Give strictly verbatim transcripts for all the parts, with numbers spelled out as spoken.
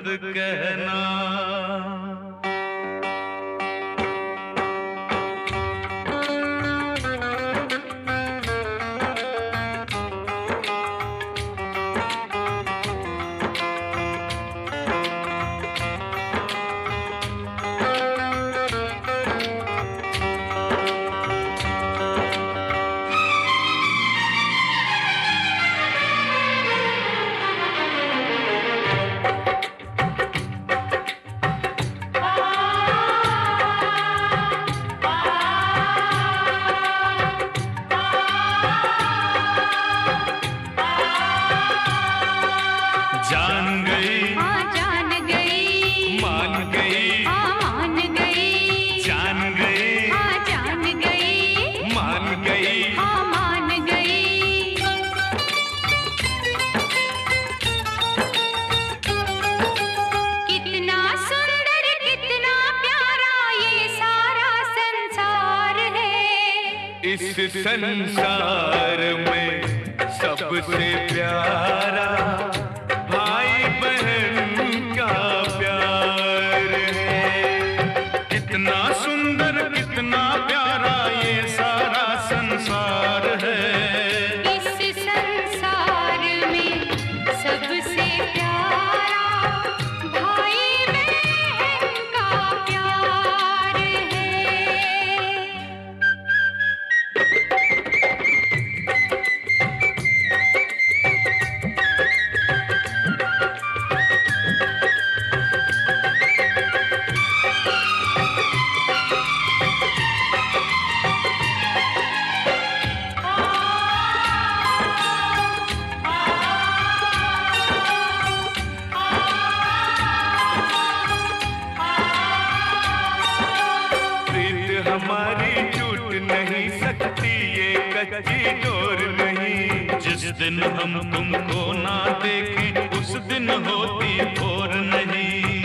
मत कहना। जान गई, हाँ जान गई, मान गई, हाँ मान गई, जान गई, हाँ जान गई, मान गई, हाँ मान गई। कितना सुंदर कितना प्यारा ये सारा संसार है। इस संसार में सबसे प्यारा भाई बहन का प्यार है। कितना सुंदर कितना प्यारा ये सारा संसार है। इस संसार में सबसे प्यारा भाई बहन का प्यार है। हमारी टूट नहीं सकती ये कच्ची डोर नहीं। जिस दिन हम तुमको ना देखें उस दिन होती भोर नहीं।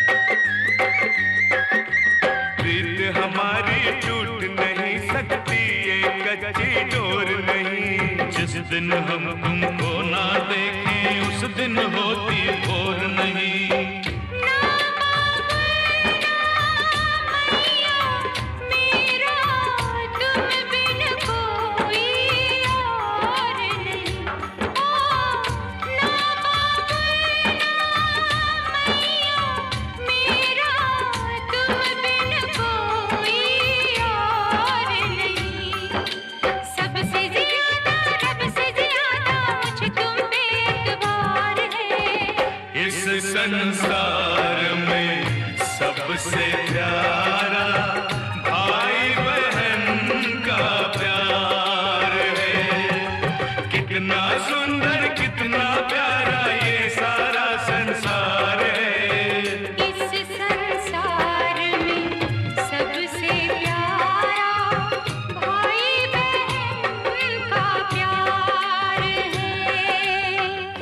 प्रीत हमारी टूट नहीं सकती ये कच्ची डोर नहीं। जिस दिन हम तुमको ना देखें उस दिन होती भोर नहीं। संसार में सबसे प्यारा भाई बहन का प्यार है। कितना सुंदर कितना प्यारा ये सारा संसार है। इस संसार में सबसे प्यारा भाई बहन का प्यार है।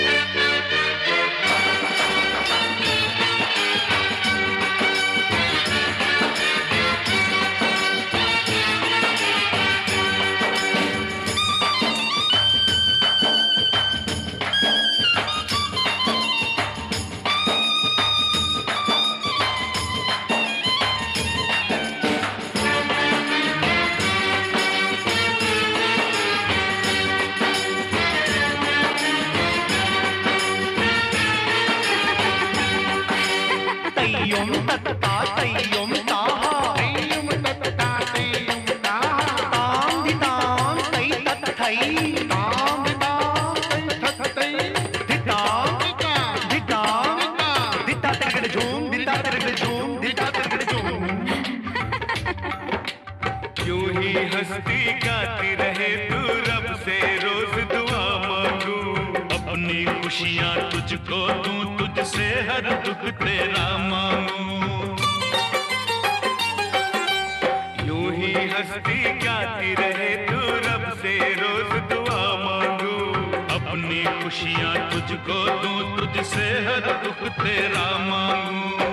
तय्युम तत्ता तय्युम ताहा तय्युम तत्ता तय्युम ताहा ताम धिताम तै तत्थै ताम धिताम तै तत्थै धिताम धिताम धिता तिरगड़ झूम धिता तिरगड़ झूम धिता तिरगड़ झूम। यूं ही हंसती गाती रहे तू रब से रोज दुआ मांगू। अपनी खुशियाँ तुझको दूं तुझसे हर दुख तेरा मांगू। यूं ही हंसती गाती रहे तू रब से रोज दुआ मांगू। अपनी खुशियाँ तुझको दूं तुझसे हर दुख तेरा मांगू।